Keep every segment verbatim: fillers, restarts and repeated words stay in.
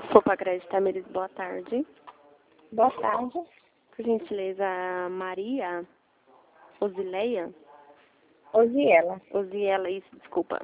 Copa Crédito Tamires, boa tarde. Boa tarde. Por gentileza, Maria Osileia? Osiela. Osiela, isso, desculpa.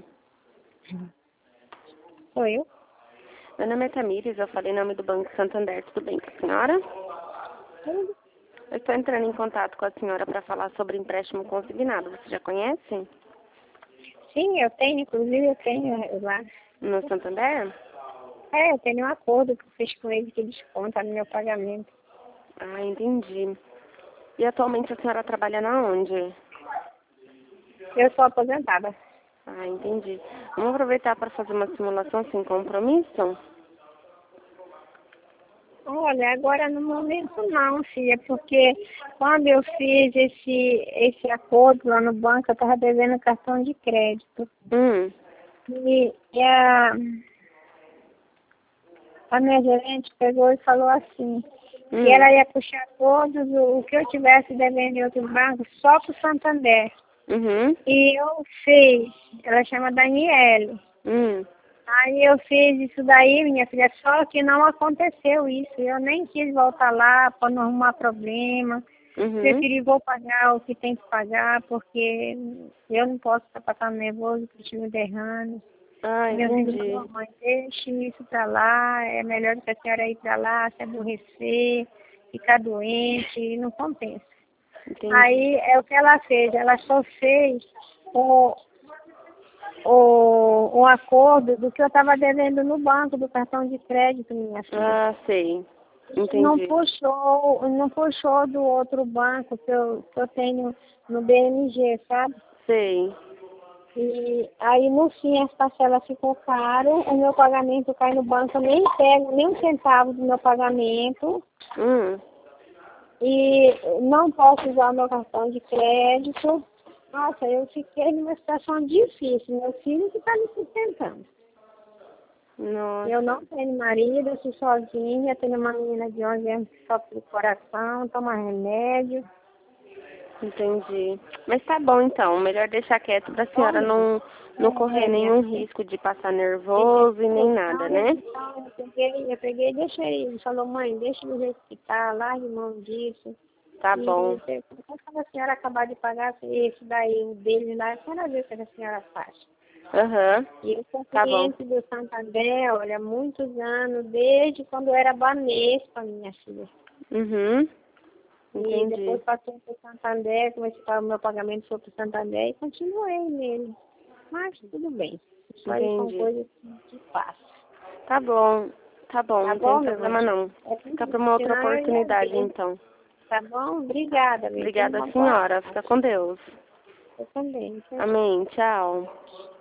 Sou eu? Meu nome é Tamires, eu falei em nome do Banco Santander, tudo bem com a senhora? Tudo. Eu estou entrando em contato com a senhora para falar sobre empréstimo consignado, você já conhece? Sim, eu tenho, inclusive eu tenho lá. No Santander? É, eu tenho um acordo que eu fiz com eles que desconta no meu pagamento. Ah, entendi. E atualmente a senhora trabalha na onde? Eu sou aposentada. Ah, entendi. Vamos aproveitar para fazer uma simulação sem compromisso? Olha, agora no momento não, filha, porque quando eu fiz esse, esse acordo lá no banco, eu estava devendo cartão de crédito. Hum. E, e a, a minha gerente pegou e falou assim, Hum. que ela ia puxar todos o, o que eu tivesse devendo em outros bancos só para o Santander. Uhum. E eu fiz, ela chama Daniele. Hum. Aí eu fiz isso daí, minha filha, só que não aconteceu isso. Eu nem quis voltar lá para não arrumar problema. Uhum. Preferi vou pagar o que tem que pagar, porque eu não posso estar passando nervoso, porque tive um derrame. Ah, Meu filho entendi. falou, mãe, deixe isso para lá, é melhor do que a senhora ir para lá, se aborrecer, ficar doente, e não compensa. Entendi. Aí é o que ela fez, ela só fez o, o, o acordo do que eu estava devendo no banco, do cartão de crédito, minha filha. Ah, sei. Entendi. Não puxou, não puxou do outro banco que eu, que eu tenho no B M G, sabe? Sei. E aí no fim as parcelas ficou caro, o meu pagamento cai no banco, eu nem pego nem um centavo do meu pagamento. Hum. E não posso usar o meu cartão de crédito. Nossa, eu fiquei numa situação difícil. Meu filho que está me sustentando. Nossa. Eu não tenho marido, eu sou sozinha, tenho uma menina de onze anos que sofre do coração, toma remédio. Entendi. Mas tá bom então, melhor deixar quieto pra senhora não, não correr nenhum risco de passar nervoso e nem nada, né? Então, eu peguei, eu peguei e deixei ele. Falou, mãe, deixa do jeito que tá, largue mão disso. Tá E bom. você, quando a senhora acabar de pagar esse daí, o dele lá, a senhora vê o que a senhora faz. Aham. E eu sou Tá bom. cliente do Santander, olha, há muitos anos, desde quando eu era Banespa, minha filha. Uhum. E Entendi. depois passei para o Santander, comecei a o meu pagamento foi para o Santander e continuei nele. Mas tudo bem. Isso aí são Entendi. coisas que passam. Tá bom. Tá bom, Tá não tem bom, meu problema anjo? não. É Fica pra uma outra senão eu ia oportunidade ver. então. Tá bom? Obrigada, minha. Tenha Obrigada, uma boa senhora. tarde. Fica com Deus. Eu também. Tchau, tchau. Amém. Tchau.